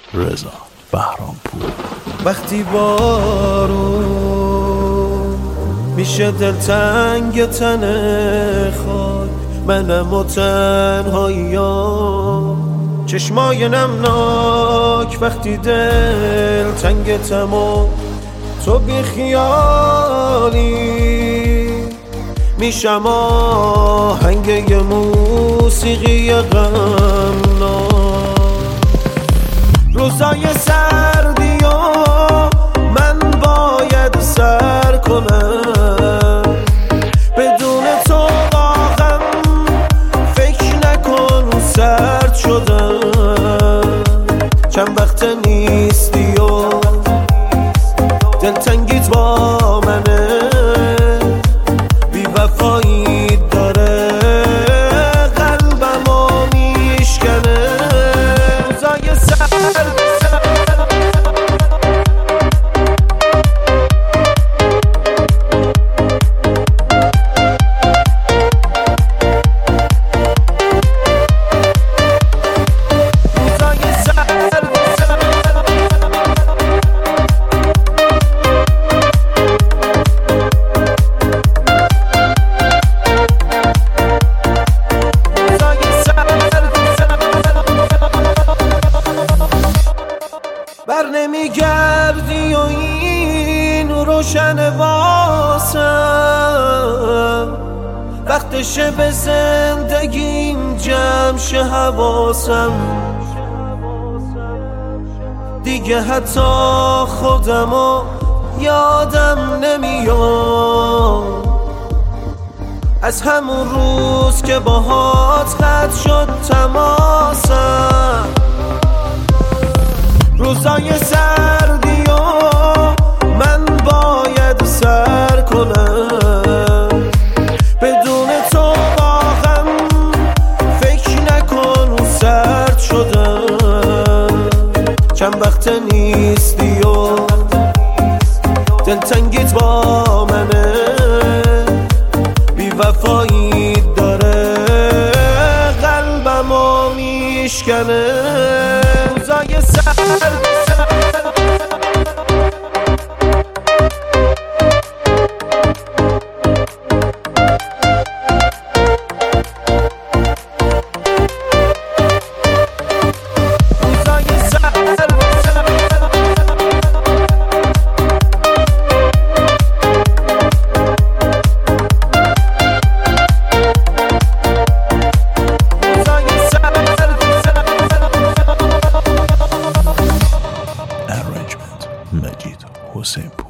رضا بهرامپور. وقتی بارون میشه دلتنگ تن خاک، منم و تنهاییام چشمای نمناک. وقتی دل تنگتم و تو بی خیالی، میشم آهنگ یه موسیقی غمناک. روزای سردی و من باید سر کنم، بدون تو واقعا فکر نکن سرد شدم. چند وقت نیستی و دلتنگیت با منه، بی وفایی داره قلبمو میشکنه. روزای سرد بر نمیگردی و این روشن واسم، وقتشه به زندگیم جمع شه حواسم. دیگه حتی خودمو یادم نمیاد، از همون روز که باهات قطع شد تماسم. روزای سردی و من باید سر کنم، بدون تو واقعا فکر نکن سرد شدم. چند وقت نیستی و دلتنگیت با منه، بی وفایی داره قلبمو میشکنه. روزای سرد مجید حسین پور.